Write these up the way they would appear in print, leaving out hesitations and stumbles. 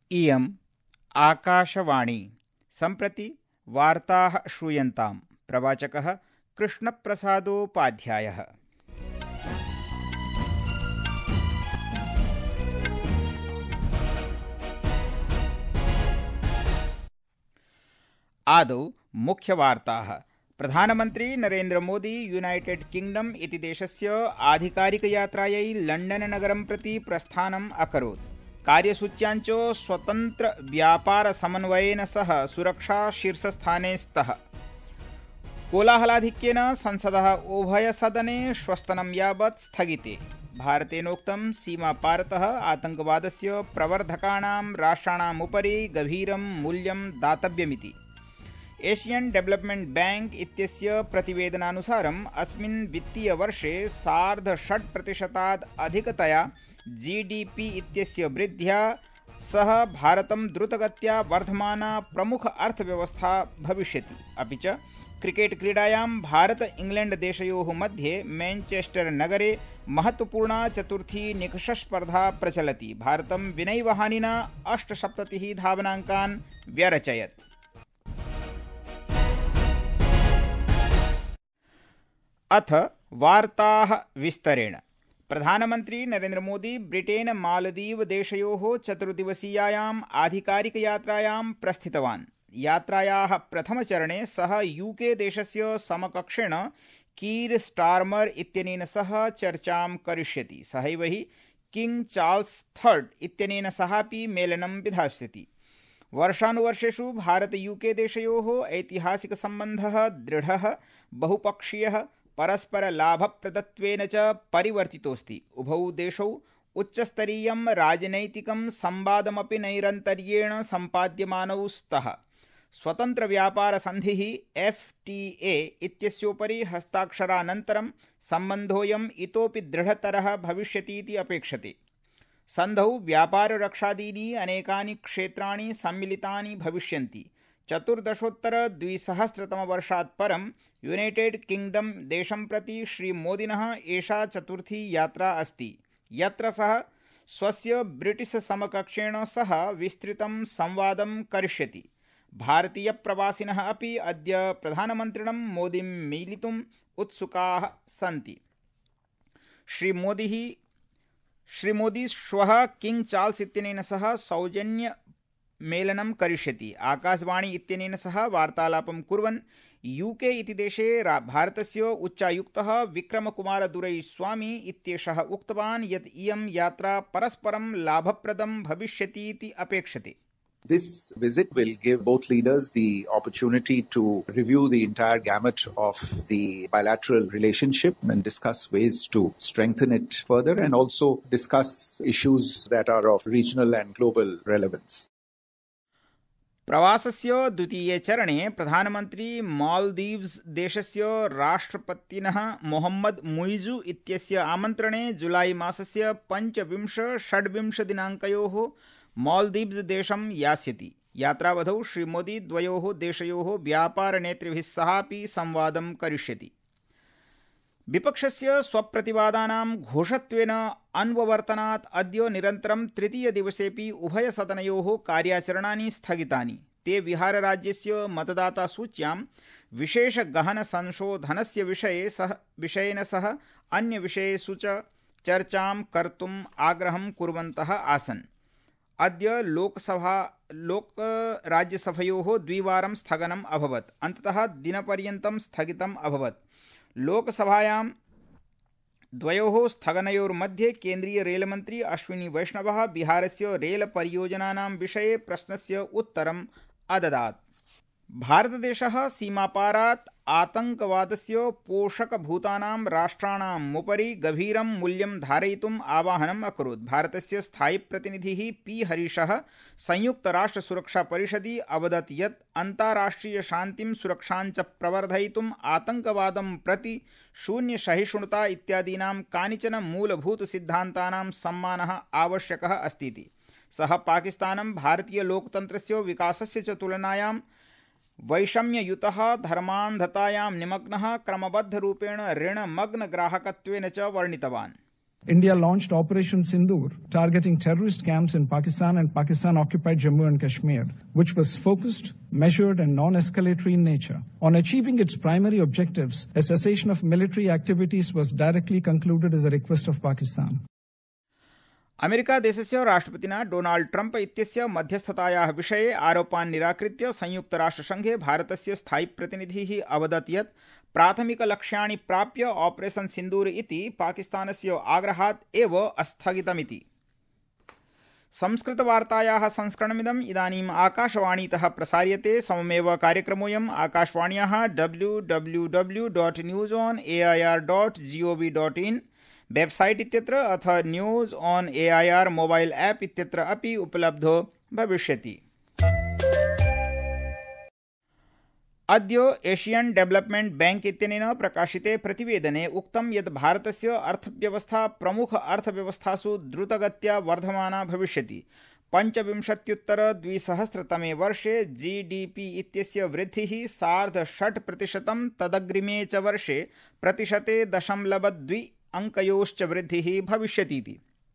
इयम् आकाशवाणी। सम्प्रति वार्ताः श्रूयन्ताम्। प्रवाचकः कृष्णप्रसादोपाध्यायः। आदौ मुख्यवार्ताः। प्रधानमन्त्री नरेन्द्र मोदी यूनाइटेड किंगडम इति देशस्य आधिकारिकयात्रायै लण्डन नगरं प्रति प्रस्थानम् अकरोत्। कार्यसूच्याञ्च स्वतन्त्र व्यापार समन्वयेन सह सुरक्षा शीर्षस्थाने स्तः। कोलाहलाधिक्येन संसदः उभयसदने श्वस्तनं यावत् स्थगिते। भारतेनोक्तं सीमापारतः आतङ्कवादस्य प्रवर्धकाणां राष्ट्राणाम् उपरि गभीरं मूल्यं दातव्यमिति। एशियन डेवलपमेंट बैंक इत्यस्य प्रतिवेदनानुसारम् अस्मिन् वित्तीयवर्षे 6.5% अधिकतया जीडीपी इत्यस्य वृद्ध्या सह भारतं द्रुतगत्या वर्धमाना प्रमुख अर्थव्यवस्था भविष्यति। अपि च क्रिकेट क्रीडायां भारत इंग्लैंड देशयोः मध्ये मैनचेस्टर नगरे महत्वपूर्णा चतुर्थी निकषस्पर्धा प्रचलति। भारतं विनयवहानिना 78 धावनाङ्कान् व्यरचयत्। अथ वार्ताः विस्तरेण। प्रधानमन्त्री नरेन्द्र मोदी ब्रिटेन मालदीव देशयोः 4 दिवसीयायाम् आधिकारिकयात्रायां प्रस्थितवान्। यात्रायाः प्रथमचरणे सः यूके देशस्य समकक्षेण कीर स्टार्मर इत्यनेन सह चर्चां करिष्यति। सहैव हि किंग चार्ल्स III इत्यनेन सहापि मेलनं विधास्यति। वर्षानुवर्षेषु भारत यूके देशयोः ऐतिहासिकसम्बन्धः दृढः, बहुपक्षीयः, परस्परलाभप्रदत्वेन च परिवर्तितोऽस्ति। उभौ देशौ उच्चस्तरीयं राजनैतिकं संवादमपि नैरन्तर्येण सम्पाद्यमानौ स्तः। स्वतन्त्रव्यापारसन्धिः FTA इत्यस्योपरि हस्ताक्षरानन्तरं सम्बन्धोऽयम् इतोपि दृढतरः भविष्यतीति अपेक्षते। सन्धौ व्यापाररक्षादीनि अनेकानि क्षेत्राणि सम्मिलितानि भविष्यन्ति। 14-200 परं यूनाइटेड किंगडम देशं प्रति श्रीमोदिनः एषा चतुर्थी यात्रा अस्ति, यत्र सः स्वस्य ब्रिटिश समकक्षेण सह विस्तृतं संवादं करिष्यति। भारतीयप्रवासिनः अपि अद्य प्रधानमन्त्रिणं मोदीं मेलितुम् उत्सुकाः सन्ति। श्रीमोदी श्वः किंग चार्ल्स इत्यनेन सह सौजन्य मेलनं करिष्यति। आकाशवाणी इत्यनेन सह वार्तालापं कुर्वन् यूके इति देशे भारतस्य उच्चायुक्तः विक्रमकुमार दुरैस्वामी इत्येषः उक्तवान् यत् इयं यात्रा परस्परं लाभप्रदं भविष्यतीति अपेक्षते। This visit will give both leaders the opportunity to review the entire gamut of the bilateral relationship and discuss ways to strengthen it further, and also discuss issues that are of regional and global relevance. प्रवासस्य द्वितीये चरणे प्रधानमन्त्री मालदीव्स देशस्य राष्ट्रपतिनः मोहम्मद मुइजु इत्यस्य आमन्त्रणे जुलाई मासस्य 25-26 दिनाङ्कयोः मालदीव्स देशं यास्यति। यात्रावधौ श्रीमोदी द्वयोः देशयोः व्यापारनेतृभिः सहापि संवादं करिष्यति। विपक्षस्य स्वप्रतिवादानां घोषत्वेन अन्ववर्तनात् अद्य निरन्तरं तृतीयदिवसेऽपि उभयसदनयोः कार्याचरणानि स्थगितानि। ते बिहारराज्यस्य मतदातासूच्यां विशेषगहनसंशोधनस्य विषयेन सह अन्यविषयेषु च चर्चां कर्तुम् आग्रहं कुर्वन्तः आसन्। अद्य लोकराज्यसभयोः द्विवारं स्थगनम् अभवत्। अन्ततः दिनपर्यन्तं स्थगितम् अभवत्। लोकसभायां द्वयोः स्थगनयोर्मध्ये केन्द्रीय रेलमन्त्री अश्विनी वैष्णवः बिहारस्य रेल परियोजनानां विषये प्रश्नस्य उत्तरम् अददात्। भारतदेशः सीमापारात् आतङ्कवादस्य पोषकभूतानां राष्ट्राणाम् उपरि गभीरं मूल्यं धारयितुम् आवाहनम् अकरोत्। भारतस्य स्थायी प्रतिनिधिः P. हरीशः संयुक्तराष्ट्रसुरक्षापरिषदि अवदत् यत् अन्ताराष्ट्रिय शान्तिं सुरक्षां च प्रवर्धयितुम् आतङ्कवादं प्रति शून्यसहिष्णुता इत्यादीनां कानिचन मूलभूतसिद्धान्तानां सम्मानः आवश्यकः अस्तीति। सः पाकिस्तानं भारतीयलोकतन्त्रस्य विकासस्य च तुलनायां वैषम्ययुतः धर्मान्धतायां निमग्नः क्रमबद्धरूपेण ऋणमग्नग्राहकत्वेन च वर्णितवान्। India launched Operation Sindoor, targeting terrorist camps in Pakistan and Pakistan-occupied Jammu and Kashmir, which was focused, measured, and non-escalatory in nature. On achieving its primary objectives, a cessation of military activities was directly concluded at the request of Pakistan. America देशस्य राष्ट्रपतिना Donald Trump इत्यस्य मध्यस्थतायाः विषये आरोपान् निराकृत्य संयुक्तराष्ट्रसङ्घे भारतस्य स्थायी प्रतिनिधिः अवदत् यत् प्राथमिकलक्ष्याणि प्राप्य operation सिन्दूर इति पाकिस्तानस्य आग्रहात् एव स्थगितमिति। संस्कृतवार्तायाः संस्करणमिदम् इदानीम् आकाशवाणीतः प्रसार्यते। सममेव कार्यक्रमोऽयम् आकाशवाण्याः www.newsonair.gov.in वेबसाइट इत्यत्र अथ news on AIR mobile app इत्यत्र अपि उपलब्धो भविष्यति। अद्य एशियन डेवलपमेंट बैंक इत्यनेन प्रकाशिते प्रतिवेदने उक्तं यत् भारतस्य अर्थव्यवस्था प्रमुख अर्थव्यवस्थासु द्रुतगत्या वर्धमाना भविष्यति। 25-2000 वर्षे जीडीपी इत्यस्य वृद्धिः 6.5%, तदग्रिमे च वर्षे 0.2% अंकयोश्च वृद्धिः भविष्यतीति।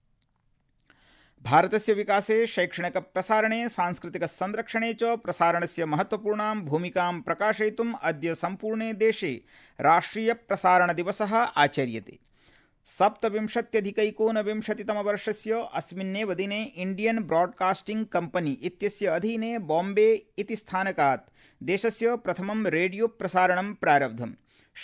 भारतस्य विकासे, शैक्षणिक प्रसारणे, सांस्कृतिक संरक्षणे च प्रसारणस्य महत्वपूर्णां भूमिकां प्रकाशयितुम् अद्य सम्पूर्णे देशे राष्ट्रिय प्रसारण दिवसः आचर्यते। 27-19विंशतितमवर्षस्य अस्मिन्नेव दिने इंडियन ब्रॉडकास्टिंग कंपनी इत्यस्य अधीने बॉम्बे इति स्थानकात् देशस्य प्रथमं रेडियो प्रसारणं प्रारब्धम्।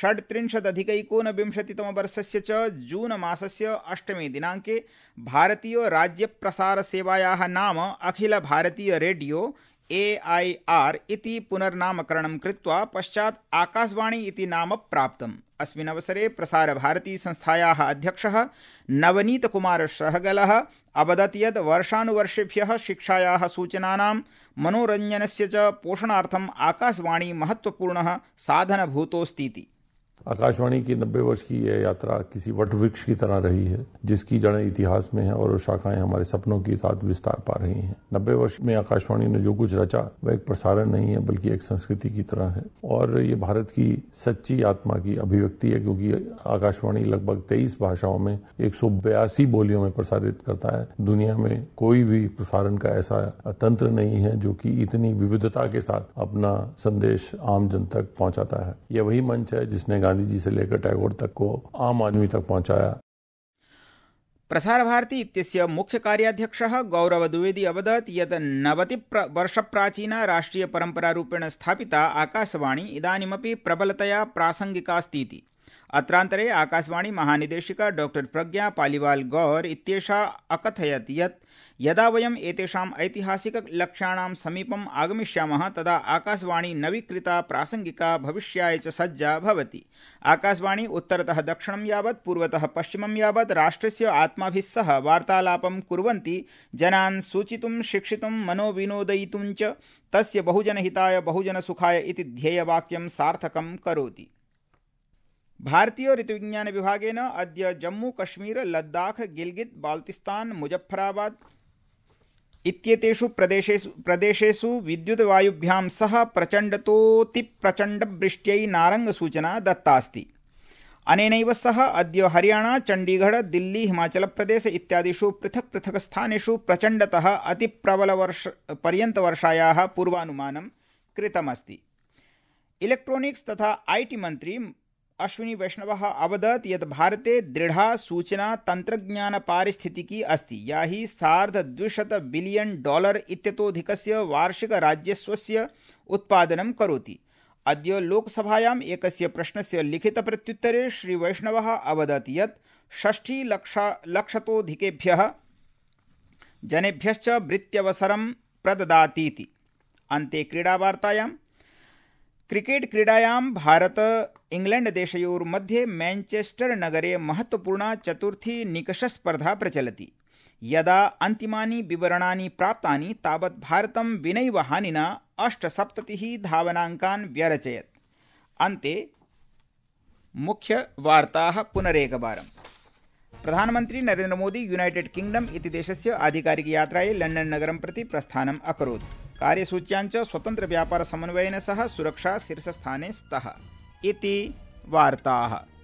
37-19विंशतितमवर्षस्य च जून मासस्य 8 दिनाङ्के भारतीय राज्य प्रसार सेवायाः नाम अखिल भारतीय रेडियो AIR इति पुनर्नामकरणं कृत्वा पश्चात् आकाशवाणी इति नाम प्राप्तम्। अस्मिन् अवसरे प्रसार भारती संस्थायाः अध्यक्षः नवनीत कुमार सहगलः अवदत् यत् वर्षानुवर्षेभ्यः शिक्षायाः, सूचनानां, मनोरञ्जनस्य च पोषणार्थम् आकाशवाणी महत्वपूर्णः साधनभूतोऽस्तीति। आकाशवाणी की 90 वर्ष की यह यात्रा किसी वट वृक्ष की तरह रही है, जिसकी जड़ें इतिहास में हैं और शाखाएं हमारे सपनों की साथ विस्तार पा रही हैं। 90 वर्ष में आकाशवाणी ने जो कुछ रचा वह एक प्रसारण नहीं है, बल्कि एक संस्कृति की तरह है और ये भारत की सच्ची आत्मा की अभिव्यक्ति है, क्योंकि आकाशवाणी लगभग 23 भाषाओं में 182 बोलियों में प्रसारित करता है। दुनिया में कोई भी प्रसारण का ऐसा तंत्र नहीं है जो कि इतनी विविधता के साथ अपना संदेश आम जन तक पहुंचाता है। यह वही मंच है जिसने गांधी जी से लेकर टैगोर तक को आम आदमी तक पहुंचाया। प्रसार भारती इत्यस्य मुख्य कार्याध्यक्षः गौरव द्विवेदी अवदत् यत् 90 वर्षप्राचीना राष्ट्रिय परम्परारूपेण स्थापिता आकाशवाणी इदानीमपि प्रबलतया प्रासंगिकास्तीति। अत्रान्तरे आकाशवाणी महानिदेशिका डॉक्टर प्रज्ञा पालिवाल गौर इत्येषा अकथयत् यत् यदा वयम् एतेषाम् ऐतिहासिकलक्ष्याणां समीपम् आगमिष्यामः तदा आकाशवाणी नवीकृता, प्रासंगिका, भविष्याय च सज्जा भवति। आकाशवाणी उत्तरतः दक्षिणं यावत्, पूर्वतः पश्चिमं यावत् राष्ट्रस्य आत्माभिः सह वार्तालापं कुर्वन्ति, जनान् सूचितुं, शिक्षितुं, मनोविनोदयितुं च तस्य बहुजनहिताय बहुजनसुखाय इति ध्येयवाक्यं सार्थकं करोति। भारतीय ऋतुविज्ञान विभागेन अद्य जम्मू कश्मीर, लद्दाख, गिलगित, बाल्तिस्तान, मुजफ्फराबाद इत्येतेषु प्रदेशेषु विद्युद्वायुभ्यां सह प्रचण्डतोऽतिप्रचण्डवृष्ट्यै नारङ्गसूचना दत्तास्ति। अनेनैव सह अद्य हरियाणा, चण्डीगढ़, दिल्ली, हिमाचलप्रदेश इत्यादिषु पृथक् पृथक् स्थानेषु प्रचण्डतः अतिप्रबलपर्यन्तवर्षायाः पूर्वानुमानं कृतमस्ति। इलेक्ट्रॉनिक्स तथा IT मंत्री अश्विनी वैष्णवः अवदत् यत् भारते दृढ़ा सूचना तंत्रज्ञान पारिस्थितिकी अस्ति, या हि $250 बिलियन इत्यतोऽधिकस्य वार्षिक राज्यस्वस्य उत्पादनं करोति। अद्य लोकसभायाम् एकस्य प्रश्नस्य लिखितप्रत्युत्तरे श्री वैष्णवः अवदत् यत् 60 लक्षतोऽधिकेभ्यः जनेभ्यश्च वृत्त्यवसरं प्रददातीति। अन्ते क्रीडावार्तायाम् क्रिकेट क्रीडायां भारत इंग्लैंड देशयोर्मध्ये मैनचेस्टर नगरे महत्वपूर्णा चतुर्थी निकषस्पर्धा प्रचलति। यदा अन्तिमानि विवरणानि प्राप्तानि तावत् भारतं विनैव हानिना 78 धावनाङ्कान् व्यरचयत्। अन्ते मुख्य वार्ताः पुनरेकवारम्। प्रधानमन्त्री नरेन्द्र मोदी यूनाइटेड किंगडम इति देशस्य आधिकारिक यात्रायै लण्डन नगरं प्रति प्रस्थानम् अकरोत्। कार्यसूच्यां च स्वतन्त्र व्यापार समन्वयेन सह सुरक्षा शीर्षस्थाने स्तः इति वार्ताः।